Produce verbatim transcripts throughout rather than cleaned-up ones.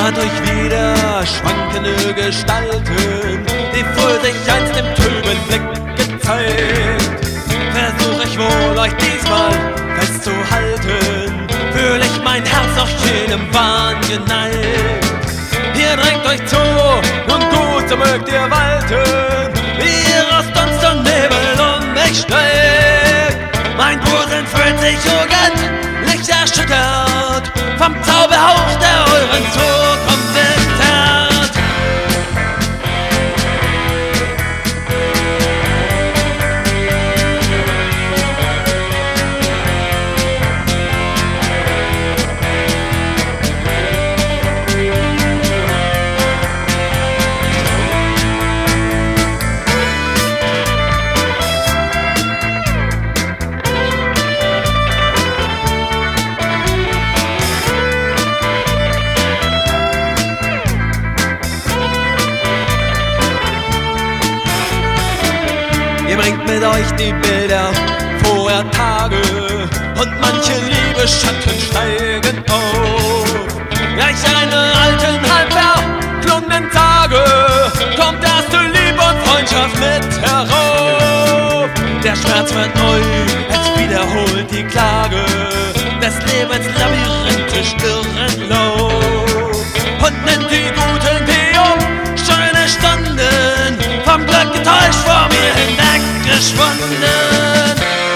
Naht euch wieder schwankende Gestalten, die vor sich einst im trüben Blick gezeigt. Versuch ich wohl euch diesmal festzuhalten, fühl ich mein Herz noch jenem Wahn geneigt. Ihr drängt euch zu und gut, so mögt ihr walten, wie ihr aus Dunst und Nebel um mich steigt. Mein Busen fühlt sich jugendlich erschüttert vom Zauberhauch, der euren Zukunft wittert. Ihr bringt mit euch die Bilder vorer Tage und manche Liebesschatten steigen auf. Gleich eine alten, halb verklungenen Tage kommt erste Liebe und Freundschaft mit herauf. Der Schmerz wird neu, es wiederholt die Klage des Lebens labyrinthisch irren Lauf. Und nennt die guten, die um schöne Stunden vom Glück getäuscht vor mir hinweggeschwunden.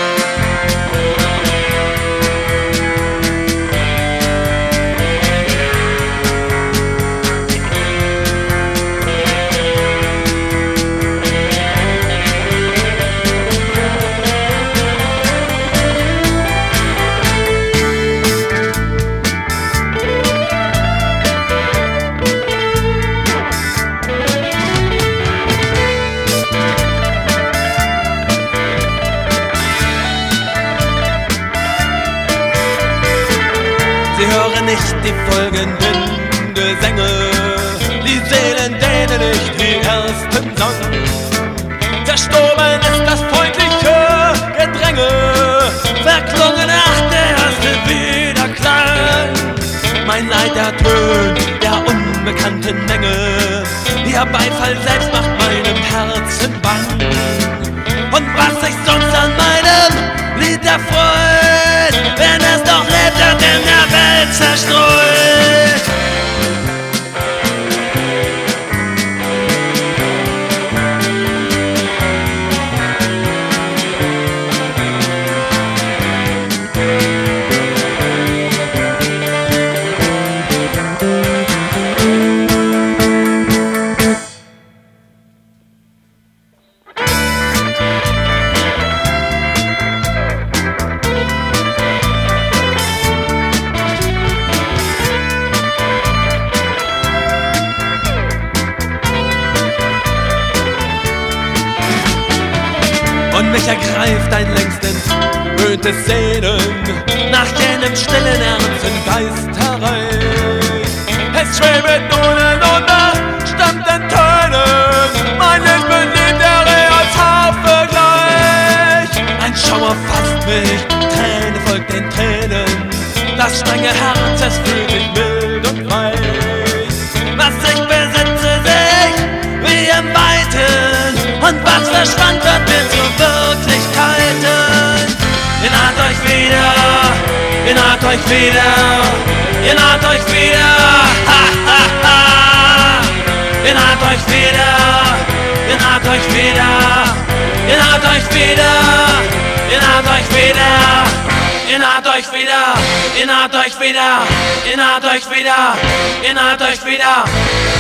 Sie hören nicht die folgenden Gesänge, die Seelen, denen ich die ersten sang. Zerstoben ist das freundliche Gedränge, verklungen ach der erste Wiederklang. Mein Leid ertönt der unbekannten Menge, ihr Beifall selbst macht meinem Herzen bang. Und was sich sonst an meinem Lied erfreut, wenn es doch lebt und in der Welt zerstreut. Und mich ergreift ein längst entwöhntes Sehnen nach jenem stillen, ernsten Geisterreich. Es schwebet nun in unterstammten Tönen, mein Leben lebt der als Harfe gleich. Ein Schauer fasst mich, Träne folgt den Tränen, das strenge Herz, es fühlt sich mild und weich. Was ich besitze, seh ich wie im Weiten, und was verschwand, wird mir zu Wirklichkeiten. Ihr naht euch wieder, ihr naht euch wieder, ihr naht euch wieder, ha ha ha. Ihr naht euch wieder, ihr naht euch wieder, ihr naht euch wieder, ihr naht euch wieder, ihr naht euch wieder, ihr naht euch wieder, ihr naht euch wieder, ihr naht euch wieder.